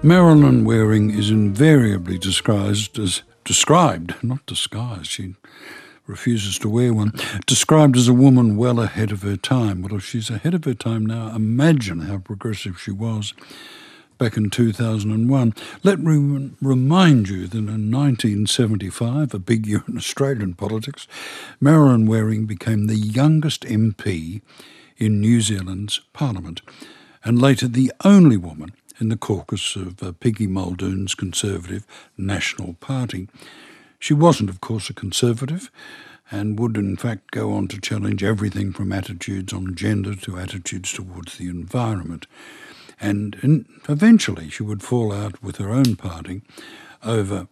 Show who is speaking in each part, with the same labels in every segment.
Speaker 1: Marilyn Waring is invariably not disguised, she refuses to wear one, described as a woman well ahead of her time. Well, if she's ahead of her time now, imagine how progressive she was back in 2001. Let me remind you that in 1975, a big year in Australian politics, Marilyn Waring became the youngest MP in New Zealand's parliament, and later the only woman in the caucus of Peggy Muldoon's Conservative National Party. She wasn't, of course, a conservative, and would in fact go on to challenge everything from attitudes on gender to attitudes towards the environment. And eventually she would fall out with her own party over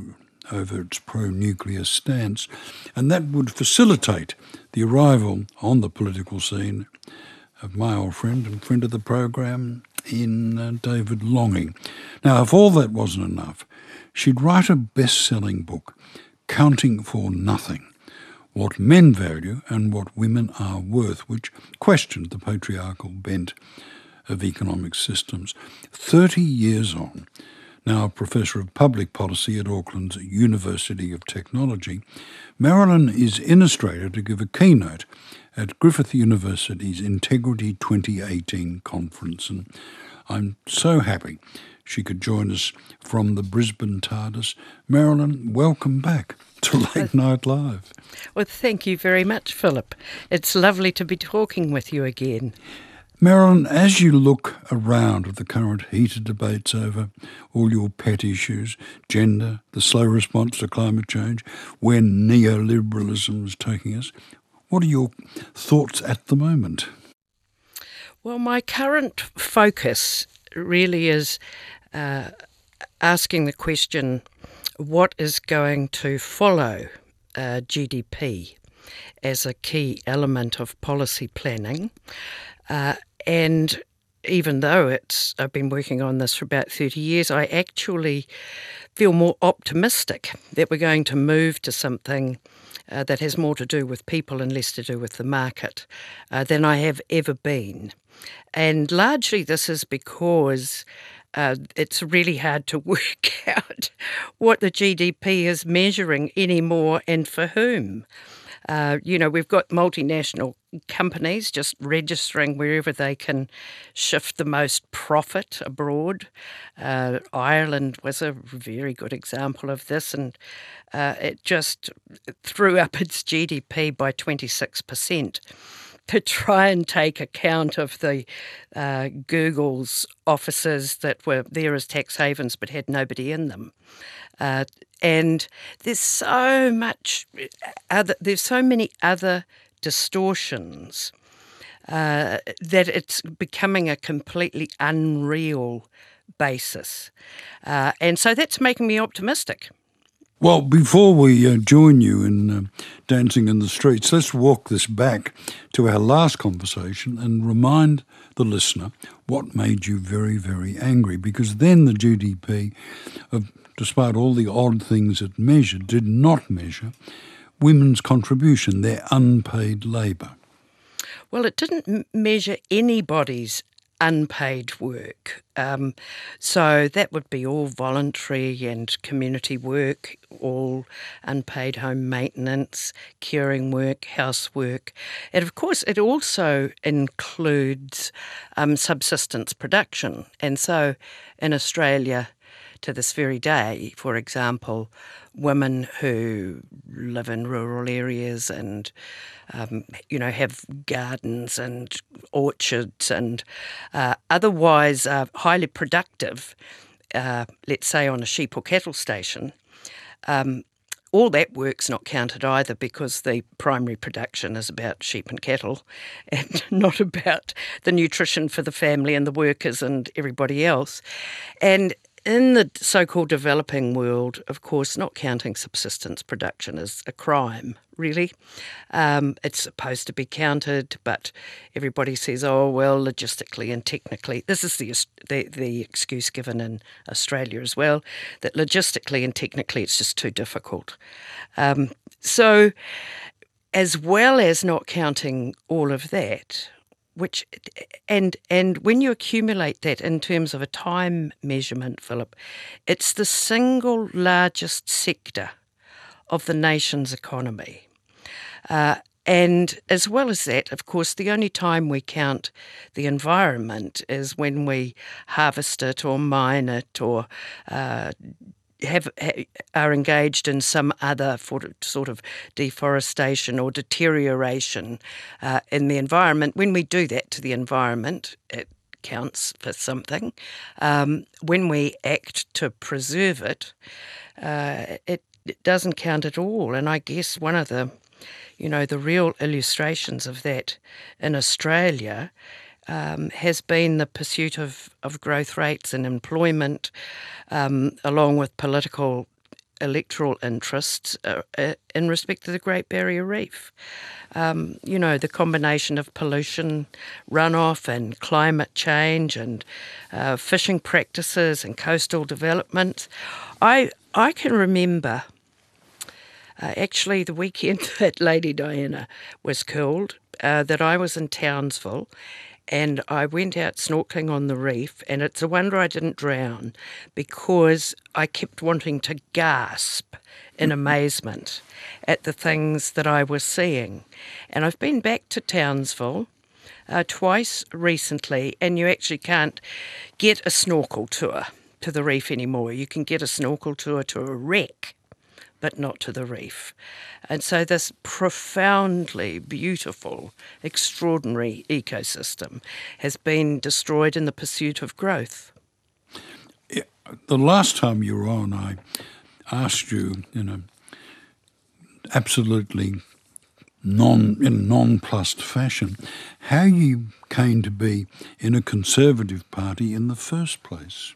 Speaker 1: its pro-nuclear stance, and that would facilitate the arrival on the political scene of my old friend and friend of the program, in David Longing. Now, if all that wasn't enough, she'd write a best-selling book, Counting for Nothing, What Men Value and What Women Are Worth, which questioned the patriarchal bent of economic systems. 30 years on, now a professor of public policy at Auckland's University of Technology, Marilyn is in Australia to give a keynote at Griffith University's Integrity 2018 conference, and I'm so happy she could join us from the Brisbane TARDIS. Marilyn, welcome back to Late Night Live.
Speaker 2: Well, thank you very much, Philip. It's lovely to be talking with you again.
Speaker 1: Marilyn, as you look around at the current heated debates over all your pet issues, gender, the slow response to climate change, where neoliberalism is taking us, what are your thoughts at the moment?
Speaker 2: Well, my current focus really is asking the question, what is going to follow GDP as a key element of policy planning? And even though I've been working on this for about 30 years, I actually feel more optimistic that we're going to move to something that has more to do with people and less to do with the market than I have ever been. And largely this is because it's really hard to work out what the GDP is measuring anymore and for whom. We've got multinational companies just registering wherever they can shift the most profit abroad. Ireland was a very good example of this, and it just threw up its GDP by 26% to try and take account of the Google's offices that were there as tax havens but had nobody in them. And there's so many other distortions that it's becoming a completely unreal basis. And so that's making me optimistic.
Speaker 1: Well, before we join you in Dancing in the Streets, let's walk this back to our last conversation and remind the listener what made you very, very angry, because then the GDP, despite all the odd things it measured, did not measure women's contribution, their unpaid labour.
Speaker 2: Well, it didn't measure anybody's unpaid work. So that would be all voluntary and community work, all unpaid home maintenance, caring work, housework. And of course, it also includes subsistence production. And so in Australia, to this very day, for example, women who live in rural areas and, have gardens and orchards and otherwise are highly productive, let's say on a sheep or cattle station, all that work's not counted either, because the primary production is about sheep and cattle and not about the nutrition for the family and the workers and everybody else. And in the so-called developing world, of course, not counting subsistence production is a crime, really. It's supposed to be counted, but everybody says, oh, well, logistically and technically. This is the excuse given in Australia as well, that logistically and technically it's just too difficult. So as well as not counting all of that, which and when you accumulate that in terms of a time measurement, Philip, it's the single largest sector of the nation's economy. And as well as that, of course, the only time we count the environment is when we harvest it or mine it or are engaged in some other sort of deforestation or deterioration in the environment. When we do that to the environment, it counts for something. When we act to preserve it, it doesn't count at all. And I guess one of the real illustrations of that in Australia has been the pursuit of growth rates and employment, along with political electoral interests in respect to the Great Barrier Reef. The combination of pollution, runoff and climate change and fishing practices and coastal development. I can remember actually the weekend that Lady Diana was killed, that I was in Townsville and I went out snorkeling on the reef, and it's a wonder I didn't drown because I kept wanting to gasp in amazement at the things that I was seeing. And I've been back to Townsville twice recently, and you actually can't get a snorkel tour to the reef anymore. You can get a snorkel tour to a wreck, but not to the reef. And so this profoundly beautiful, extraordinary ecosystem has been destroyed in the pursuit of growth.
Speaker 1: Yeah, the last time you were on, I asked you, absolutely nonplussed fashion, how you came to be in a Conservative Party in the first place.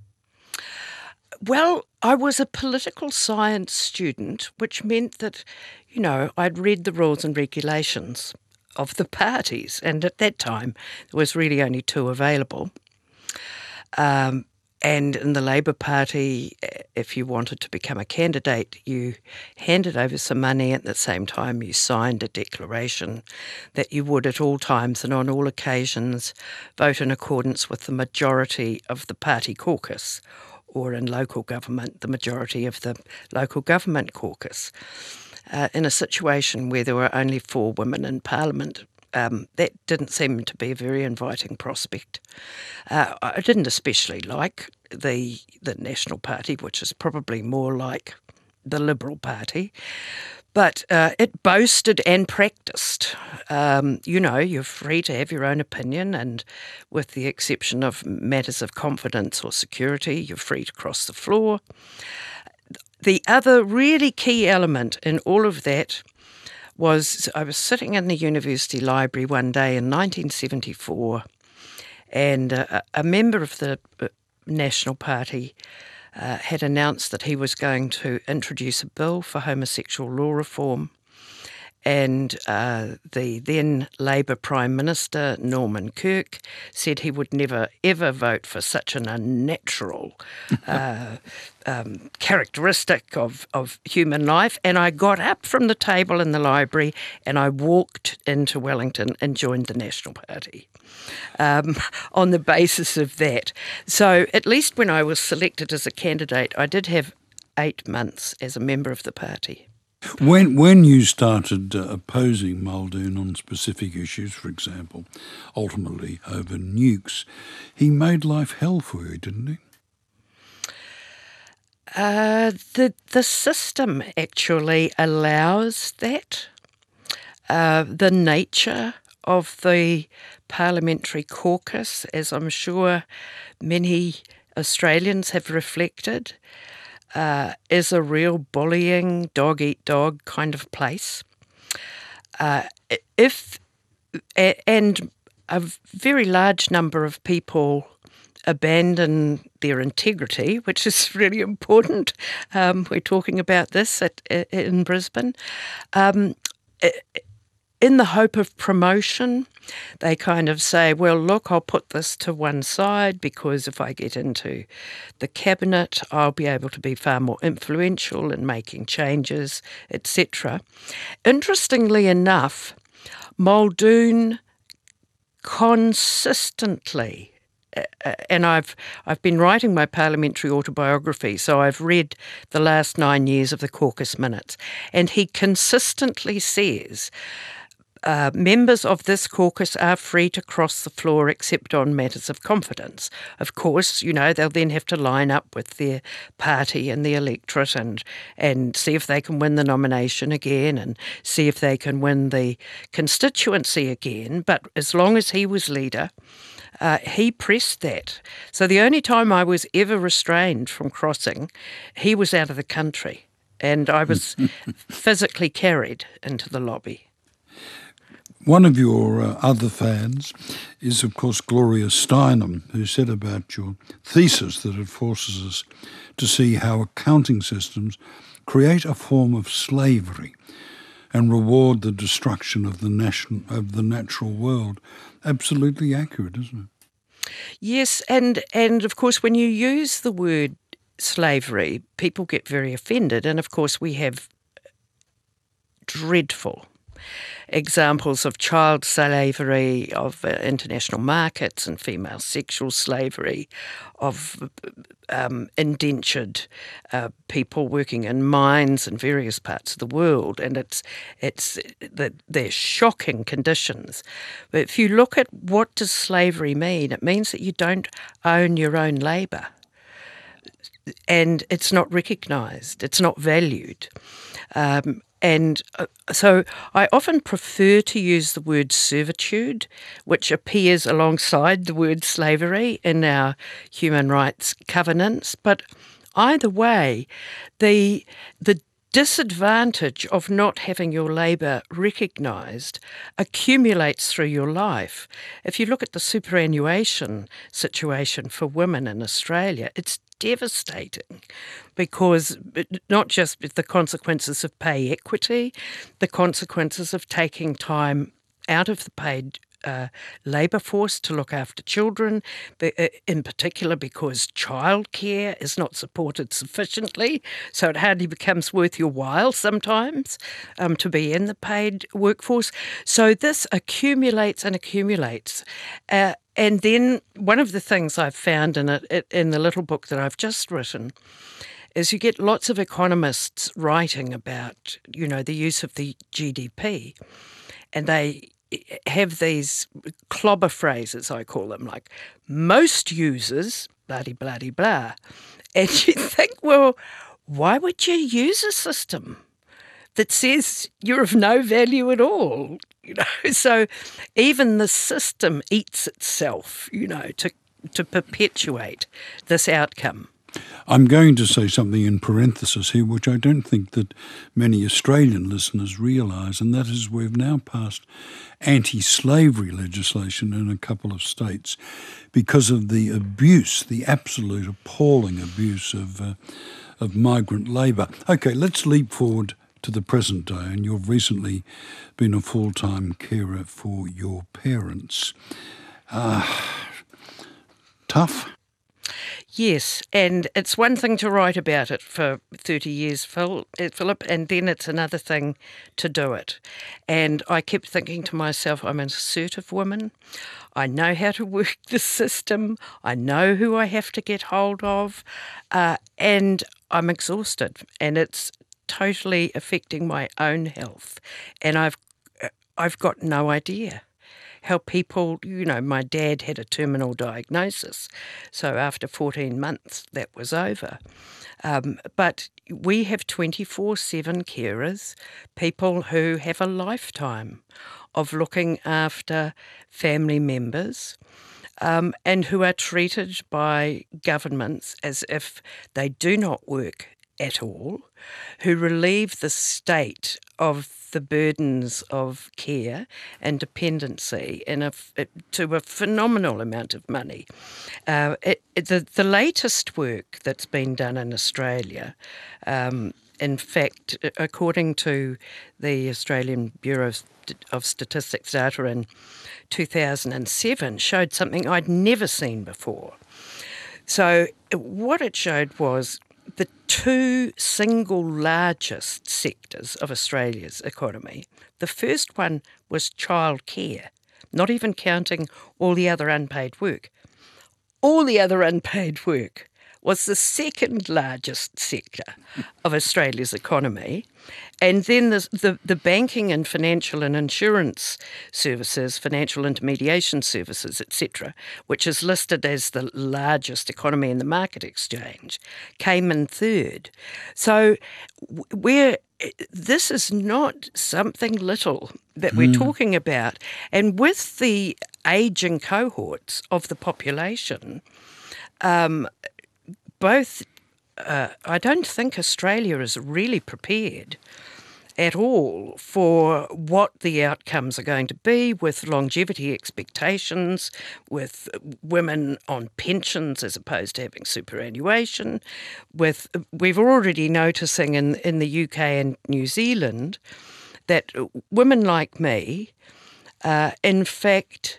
Speaker 2: Well, I was a political science student, which meant that, I'd read the rules and regulations of the parties. And at that time, there was really only two available. And in the Labour Party, if you wanted to become a candidate, you handed over some money. At the same time, you signed a declaration that you would at all times and on all occasions vote in accordance with the majority of the party caucus, or in local government, the majority of the local government caucus. In a situation where there were only 4 women in Parliament, that didn't seem to be a very inviting prospect. I didn't especially like the National Party, which is probably more like the Liberal Party. But it boasted and practised. You're free to have your own opinion, and with the exception of matters of confidence or security, you're free to cross the floor. The other really key element in all of that was I was sitting in the university library one day in 1974, and a member of the National Party had announced that he was going to introduce a bill for homosexual law reform. And the then Labour Prime Minister, Norman Kirk, said he would never, ever vote for such an unnatural characteristic of human life. And I got up from the table in the library and I walked into Wellington and joined the National Party on the basis of that. So at least when I was selected as a candidate, I did have 8 months as a member of the party.
Speaker 1: When you started opposing Muldoon on specific issues, for example, ultimately over nukes, he made life hell for you, didn't he?
Speaker 2: The system actually allows that. The nature of the parliamentary caucus, as I'm sure many Australians have reflected, is a real bullying, dog-eat-dog kind of place. And a very large number of people abandon their integrity, which is really important. We're talking about this in Brisbane. In the hope of promotion, they kind of say, well, look, I'll put this to one side because if I get into the cabinet, I'll be able to be far more influential in making changes, etc. Interestingly enough, Muldoon consistently. And I've been writing my parliamentary autobiography, so I've read the last 9 years of the caucus minutes, and he consistently says members of this caucus are free to cross the floor except on matters of confidence. Of course, they'll then have to line up with their party and the electorate and see if they can win the nomination again and see if they can win the constituency again. But as long as he was leader, he pressed that. So the only time I was ever restrained from crossing, he was out of the country and I was physically carried into the lobby.
Speaker 1: One of your other fans is, of course, Gloria Steinem, who said about your thesis that it forces us to see how accounting systems create a form of slavery and reward the destruction of the natural world. Absolutely accurate, isn't it?
Speaker 2: Yes, and of course, when you use the word slavery, people get very offended. And of course, we have dreadful examples of child slavery, of international markets and female sexual slavery, of indentured people working in mines in various parts of the world, and they're shocking conditions. But if you look at what does slavery mean, it means that you don't own your own labour, and it's not recognised, it's not valued. So I often prefer to use the word servitude, which appears alongside the word slavery in our human rights covenants. But either way, the disadvantage of not having your labour recognised accumulates through your life. If you look at the superannuation situation for women in Australia, it's devastating because not just the consequences of pay equity, the consequences of taking time out of the paid labour force to look after children, in particular because childcare is not supported sufficiently, so it hardly becomes worth your while sometimes to be in the paid workforce. So this accumulates and accumulates. And then one of the things I've found in the little book that I've just written is you get lots of economists writing about, the use of the GDP, and they have these clobber phrases, I call them, like most users, blah-de-blah-de-blah. And you think, well, why would you use a system that says you're of no value at all? So even the system eats itself, to perpetuate this outcome.
Speaker 1: I'm going to say something in parenthesis here, which I don't think that many Australian listeners realise, and that is we've now passed anti-slavery legislation in a couple of states because of the abuse, the absolute appalling abuse of migrant labour. Okay, let's leap forward to the present day, and you've recently been a full-time carer for your parents. Tough?
Speaker 2: Yes, and it's one thing to write about it for 30 years, Philip, and then it's another thing to do it. And I kept thinking to myself, I'm an assertive woman. I know how to work the system. I know who I have to get hold of. And I'm exhausted, and it's totally affecting my own health. And I've got no idea how people, my dad had a terminal diagnosis, so after 14 months that was over. But we have 24/7 carers, people who have a lifetime of looking after family members, and who are treated by governments as if they do not work at all, who relieve the state of the burdens of care and dependency to a phenomenal amount of money. The latest work that's been done in Australia, in fact, according to the Australian Bureau of Statistics data in 2007, showed something I'd never seen before. So what it showed was the two single largest sectors of Australia's economy. The first one was childcare, not even counting all the other unpaid work. All the other unpaid work was the second largest sector of Australia's economy. And then the banking and financial and insurance services, financial intermediation services, etc., which is listed as the largest economy in the market exchange, came in third. So this is not something little that we're talking about. And with the ageing cohorts of the population, I don't think Australia is really prepared at all for what the outcomes are going to be with longevity expectations, with women on pensions as opposed to having superannuation. We're already noticing in the UK and New Zealand that women like me, in fact,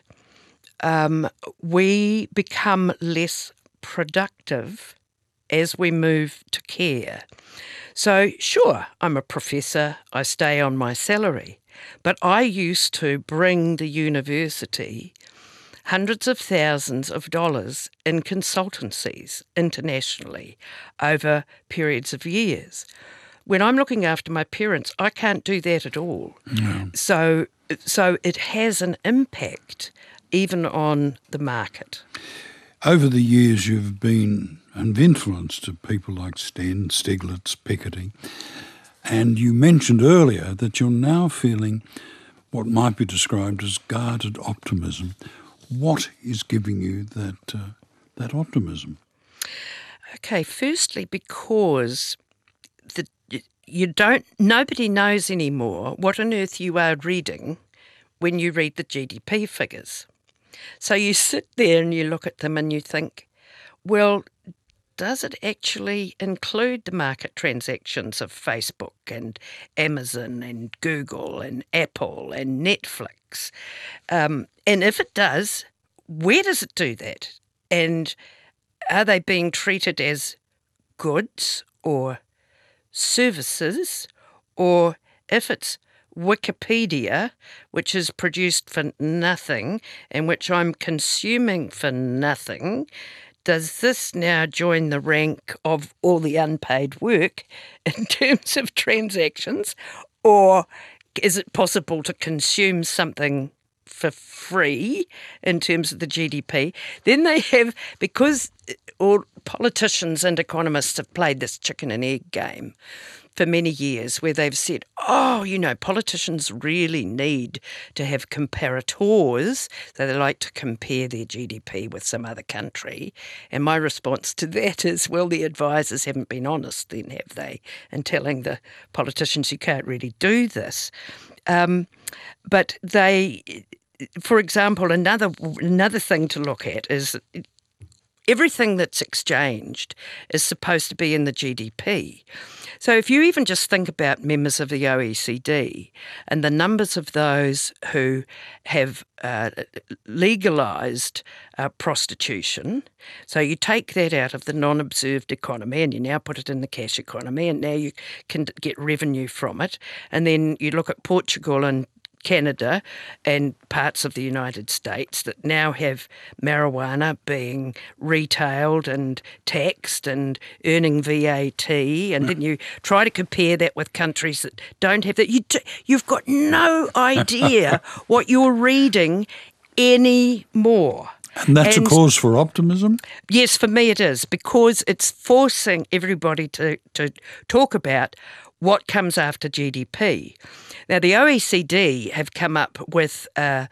Speaker 2: we become less productive as we move to care. So, sure, I'm a professor, I stay on my salary, but I used to bring the university hundreds of thousands of dollars in consultancies internationally over periods of years. When I'm looking after my parents, I can't do that at all. No. So it has an impact even on the market.
Speaker 1: Over the years, you've been of influence to people like Sten, Stiglitz, Piketty, and you mentioned earlier that you're now feeling what might be described as guarded optimism. What is giving you that optimism?
Speaker 2: Okay, firstly, because nobody knows anymore what on earth you are reading when you read the GDP figures. So you sit there and you look at them and you think, well, does it actually include the market transactions of Facebook and Amazon and Google and Apple and Netflix? And if it does, where does it do that? And are they being treated as goods or services? Or if it's Wikipedia, which is produced for nothing and which I'm consuming for nothing, does this now join the rank of all the unpaid work in terms of transactions? Or is it possible to consume something for free in terms of the GDP? Then they have, because all politicians and economists have played this chicken and egg game for many years where they've said, politicians really need to have comparators. So they like to compare their GDP with some other country. And my response to that is, well, the advisors haven't been honest then, have they, in telling the politicians you can't really do this. But for example, another thing to look at is everything that's exchanged is supposed to be in the GDP. So if you even just think about members of the OECD and the numbers of those who have legalised prostitution, so you take that out of the non-observed economy and you now put it in the cash economy, and now you can get revenue from it, and then you look at Portugal and Canada and parts of the United States that now have marijuana being retailed and taxed and earning VAT, and then you try to compare that with countries that don't have that. You've got no idea what you're reading anymore.
Speaker 1: And that's a cause for optimism?
Speaker 2: Yes, for me it is, because it's forcing everybody to talk about what comes after GDP. Now, the OECD have come up with a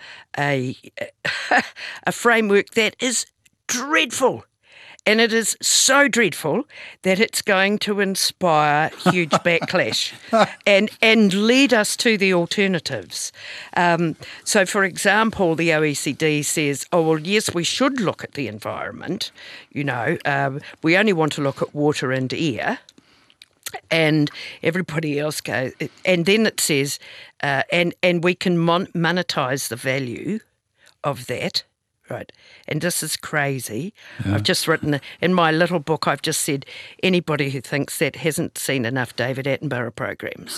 Speaker 2: framework that is dreadful. And it is so dreadful that it's going to inspire huge backlash and lead us to the alternatives. So, for example, the OECD says, yes, we should look at the environment. We only want to look at water and air. And everybody else goes, and then it says, and we can monetize the value of that, Right. And this is crazy. Yeah. I've just written, in my little book, I've just said, anybody who thinks that hasn't seen enough David Attenborough programs.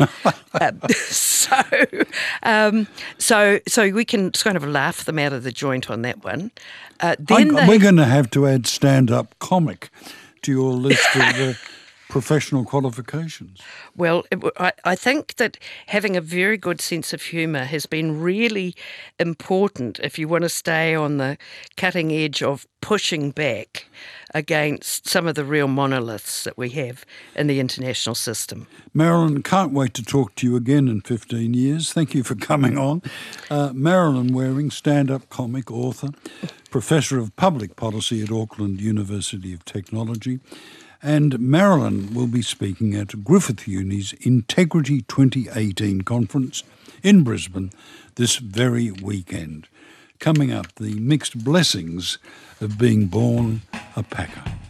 Speaker 2: So we can kind of laugh them out of the joint on that one.
Speaker 1: We're going to have to add stand-up comic to your list of professional qualifications.
Speaker 2: Well, I think that having a very good sense of humour has been really important if you want to stay on the cutting edge of pushing back against some of the real monoliths that we have in the international system.
Speaker 1: Marilyn, can't wait to talk to you again in 15 years. Thank you for coming on. Marilyn Waring, stand-up comic, author, Professor of Public Policy at Auckland University of Technology. And Marilyn will be speaking at Griffith Uni's Integrity 2018 conference in Brisbane this very weekend. Coming up, the mixed blessings of being born a Packer.